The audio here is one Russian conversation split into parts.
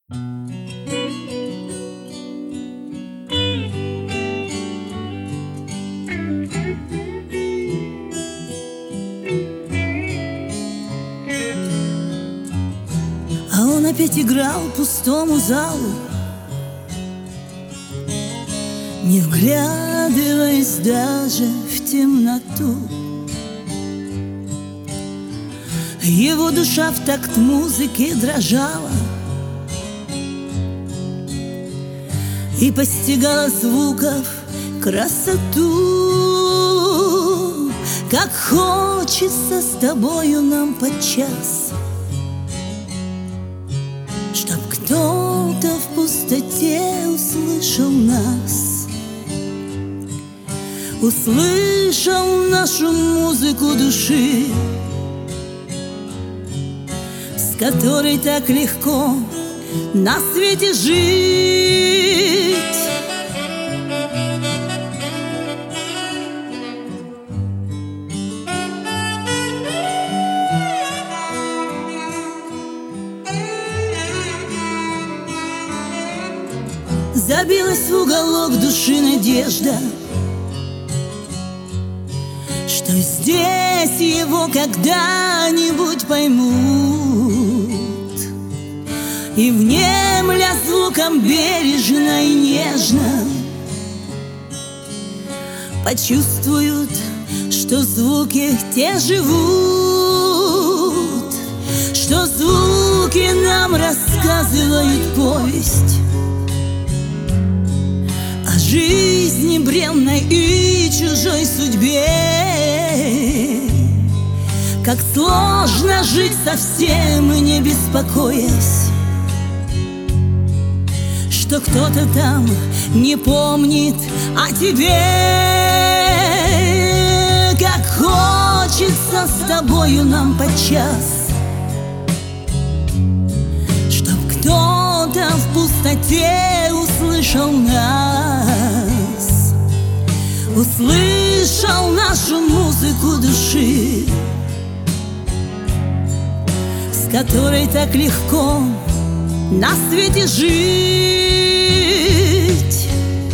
А он опять играл пустому залу, не вглядываясь даже в темноту. Его душа в такт музыки дрожала и постигала звуков красоту. Как хочется с тобою нам подчас, чтоб кто-то в пустоте услышал нас, услышал нашу музыку души, с которой так легко на свете жить. Забилась в уголок души надежда, что здесь его когда-нибудь поймут, и внемля звуком бережно и нежно почувствуют, что звуки те живут, что звуки нам рассказывают повесть о жизни бренной и чужой судьбе. Как сложно жить совсем не беспокоясь, что кто-то там не помнит о тебе. Как хочется с тобою нам подчас, чтоб кто-то в пустоте услышал нас, услышал нашу музыку души, с которой так легко на свете жить.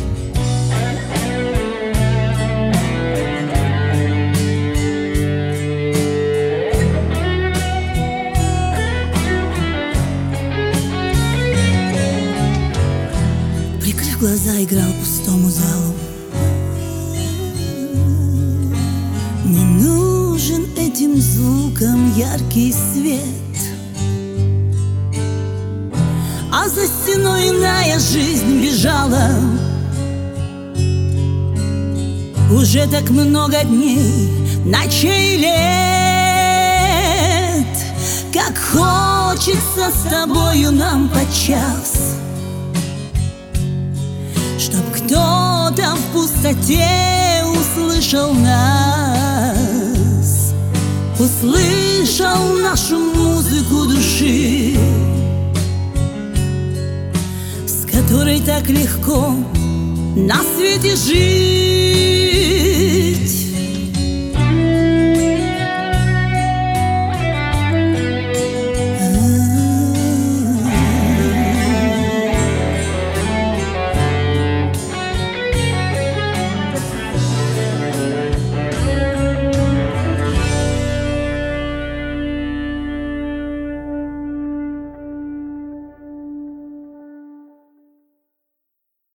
Прикрыв глаза, играл пустому залу. Не нужен этим звукам яркий свет, а за стеной иная жизнь бежала. Уже так много дней, ночей, лет. Как хочется с тобою нам подчас, чтоб кто-то в пустоте услышал нас, услышал нашу музыку души, с которой так легко на свете жить.